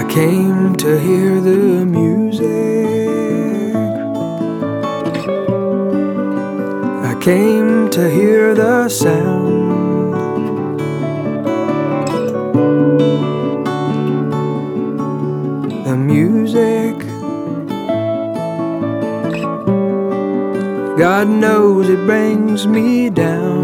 came to hear the music. I came to hear the sound. The music, God knows it brings me down.